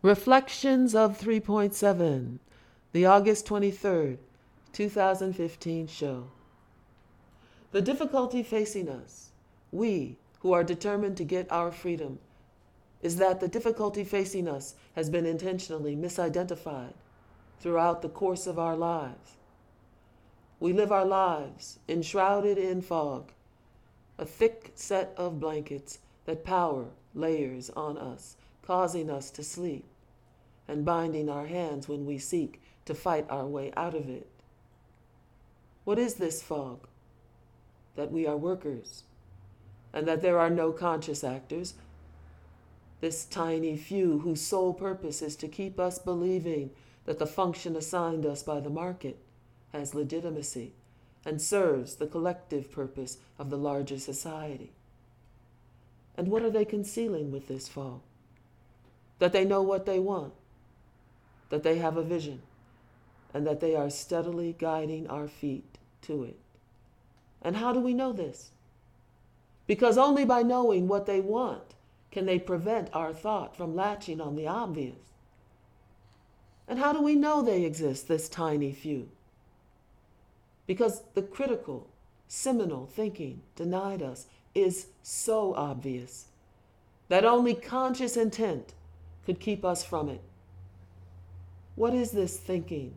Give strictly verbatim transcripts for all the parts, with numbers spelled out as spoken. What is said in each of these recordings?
Reflections of three point seven, the August twenty-third, two thousand fifteen show. The difficulty facing us, we who are determined to get our freedom, is that the difficulty facing us has been intentionally misidentified throughout the course of our lives. We live our lives enshrouded in fog, a thick set of blankets that power layers on us, causing us to sleep, and binding our hands when we seek to fight our way out of it. What is this fog? That we are workers, and that there are no conscious actors, this tiny few whose sole purpose is to keep us believing that the function assigned us by the market has legitimacy and serves the collective purpose of the larger society. And what are they concealing with this fog? That they know what they want, that they have a vision, and that they are steadily guiding our feet to it. And how do we know this? Because only by knowing what they want can they prevent our thought from latching on the obvious. And how do we know they exist, this tiny few? Because the critical, seminal thinking denied us is so obvious that only conscious intent could keep us from it. What is this thinking?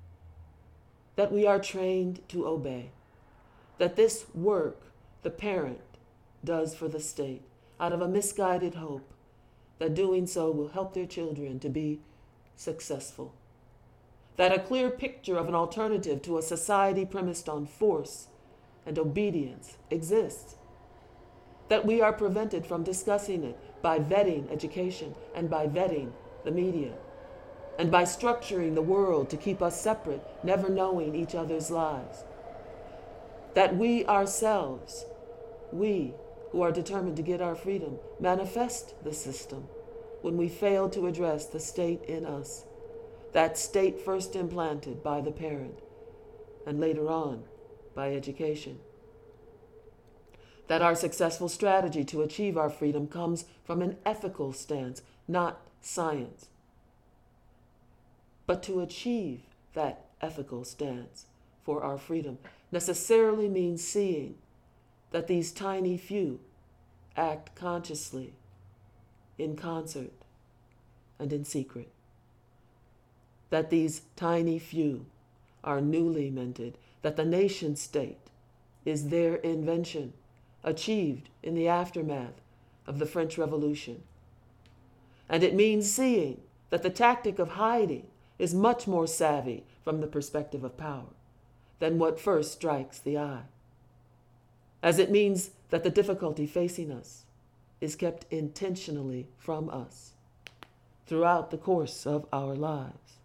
That we are trained to obey. That this work the parent does for the state out of a misguided hope that doing so will help their children to be successful. That a clear picture of an alternative to a society premised on force and obedience exists. That we are prevented from discussing it by vetting education and by vetting the media, and by structuring the world to keep us separate, never knowing each other's lives. That we ourselves, we who are determined to get our freedom, manifest the system when we fail to address the state in us, that state first implanted by the parent and later on by education. That our successful strategy to achieve our freedom comes from an ethical stance, not science. But to achieve that ethical stance for our freedom necessarily means seeing that these tiny few act consciously, in concert, and in secret. That these tiny few are newly minted, that the nation state is their invention, achieved in the aftermath of the French Revolution. And it means seeing that the tactic of hiding is much more savvy from the perspective of power than what first strikes the eye. As it means that the difficulty facing us is kept intentionally from us throughout the course of our lives.